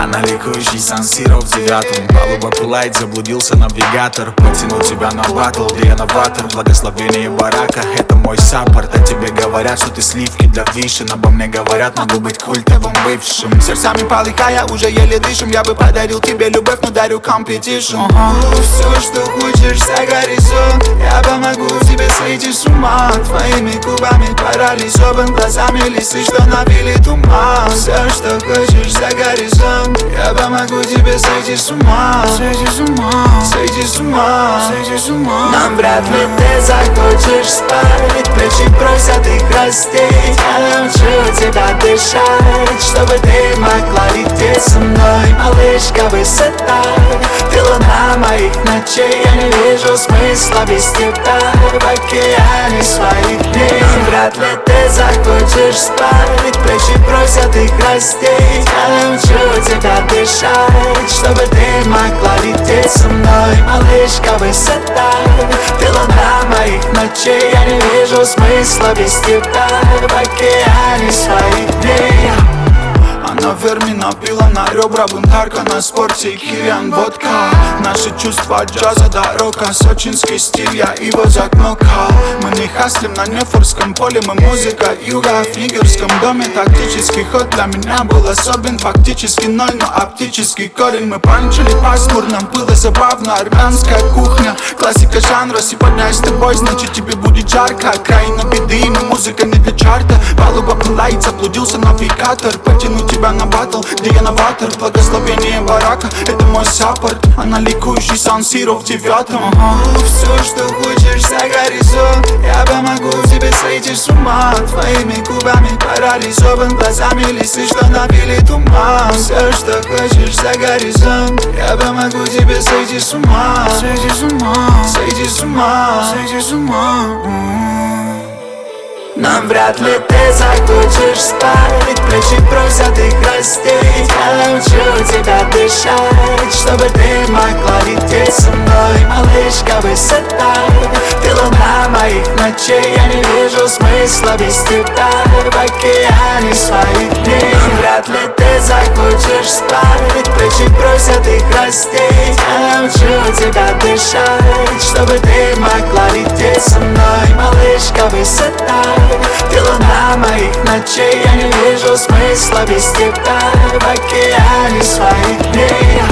Она ликующий Сан-Сиро в 9-м. Палуба пылает, заблудился навигатор. Потяну тебя на батл, где я новатор. Благословение барака, это мой саппорт. А тебе говорят, что ты сливки для вишен. Обо мне говорят, могу быть культовым бывшим. Сердцами полыхая, уже еле дышим. Я бы подарил тебе любовь, но дарю компетишн. Все, что хочешь за горизонт, я помогу тебе сойти с ума. Твоими губами парализован, глазами лисы, что навели туман. Все, что хочешь за горизонт, я помогу тебе сойти с ума. Сойти с ума, сойти с ума, сойти с ума. Нам вряд ли ты захочешь спать, плечи просят их растить. Я научу тебя дышать, чтобы ты могла лететь со мной. Малышка, высота, ты луна моих ночей. Я не вижу смысла без тебя в океане своих дней. Вряд ли ты захочешь спать, плечи просят их растить. Я научу тебя дышать, чтобы ты могла лететь со мной. Малышка, высота, ты луна моих ночей. Я не вижу смысла без тебя в океане своих дней. Она фермина пила на ребра, бунтарка на спорте, кириан, водка. Наши чувства от джаза до рока, сочинский стиль, я его закнокал. Мы не хаслим на Нефорском поле, мы музыка юга. В нигерском доме тактический ход для меня был особен. Фактически ноль, но оптический корень. Мы панчили пасмурно, было забавно, армянская кухня. Классика жанра, сегодня я с тобой, значит тебе будет жарко. Окраина беды, но музыка не для чарта. Палуба пылает, заблудился навигатор. Потяну тебя на батл, где я новатор. Благословение барака, это мой саппорт. Она ликующий Сан-Сиро в 9-м. Все, что хочешь за горизонт, я помогу тебе сойти с ума. Твоими губами парализован, глазами лисы, что навели туман. Все, что хочешь за горизонт, я помогу тебе сойти с ума. Сойти с ума, сойти с ума, сойти с ума. Нам вряд ли ты захочешь спать, плечи просят их растить. Я научу тебя дышать, чтобы ты могла лететь со мной. Малышка, высота, ты луна моих ночей. Я не вижу смысла без тебя в океане своих дней. Нам вряд ли ты захочешь спать, плечи просят их растить. Я научу тебя дышать, чтобы ты могла лететь со мной. Малышка, высота, ты луна моих ночей. Я не вижу смысла без тебя в океане своих дней.